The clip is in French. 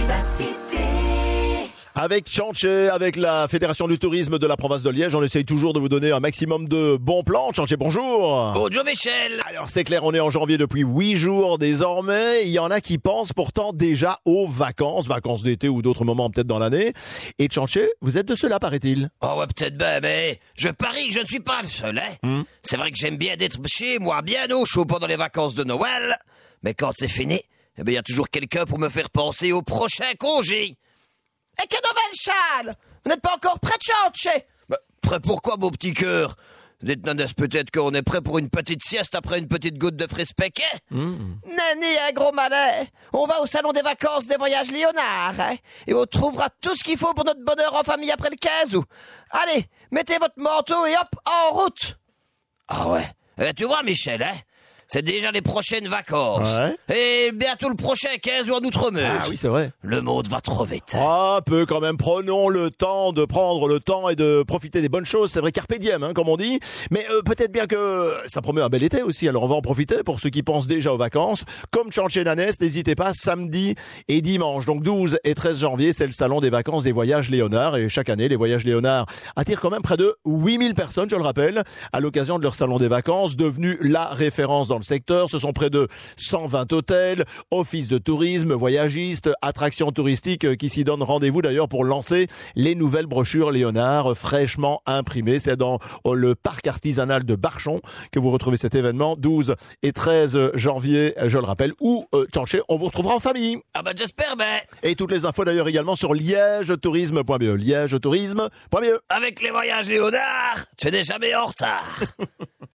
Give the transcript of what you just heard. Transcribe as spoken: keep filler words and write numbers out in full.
Vivacité. Avec Chanché, avec la Fédération du tourisme de la province de Liège, on essaye toujours de vous donner un maximum de bons plans. Chanché, bonjour. Bonjour Michel. Alors c'est clair, on est en janvier depuis huit jours désormais. Il y en a qui pensent pourtant déjà aux vacances, vacances d'été ou d'autres moments peut-être dans l'année. Et Chanché, vous êtes de ceux-là, paraît-il. Oh ouais, peut-être bien, mais je parie que je ne suis pas le seul, hein. Hmm. C'est vrai que j'aime bien d'être chez moi, bien au chaud pendant les vacances de Noël. Mais quand c'est fini, eh ben, il y a toujours quelqu'un pour me faire penser au prochain congé. Et que nouvelle, Charles? Vous n'êtes pas encore prêt de chanter? Bah, prêt pour quoi, mon petit cœur? Dites-nous peut-être qu'on est prêt pour une petite sieste après une petite goutte de frais péquet? Mmh. Nani, un gros malin. On va au salon des vacances des voyages Léonard, hein, et on trouvera tout ce qu'il faut pour notre bonheur en famille après le quinze août. Allez, mettez votre manteau et hop, en route. Ah ouais. Eh, tu vois, Michel, hein? C'est déjà les prochaines vacances. Ouais. Et bientôt le prochain quinze août en Outre-Meuse. Ah oui, c'est vrai. Le monde va trop vite. Un peu quand même, prenons le temps de prendre le temps et de profiter des bonnes choses. C'est vrai, carpe diem, hein, comme on dit. Mais euh, peut-être bien que ça promet un bel été aussi. Alors on va en profiter pour ceux qui pensent déjà aux vacances. Comme Chanché Nanès, n'hésitez pas, samedi et dimanche. Donc douze et treize janvier, c'est le salon des vacances des voyages Léonard. Et chaque année, les voyages Léonard attirent quand même près de huit mille personnes, je le rappelle, à l'occasion de leur salon des vacances, devenu la référence dans le secteur. Ce sont près de cent vingt hôtels, offices de tourisme, voyagistes, attractions touristiques qui s'y donnent rendez-vous d'ailleurs pour lancer les nouvelles brochures Léonard fraîchement imprimées. C'est dans le parc artisanal de Barchon que vous retrouvez cet événement, douze et treize janvier, je le rappelle, où, euh, Chanché, on vous retrouvera en famille. Ah bah j'espère, ben. Et toutes les infos d'ailleurs également sur liège tourisme point b e, liège tourisme point b e. Avec les voyages Léonard, tu n'es jamais en retard.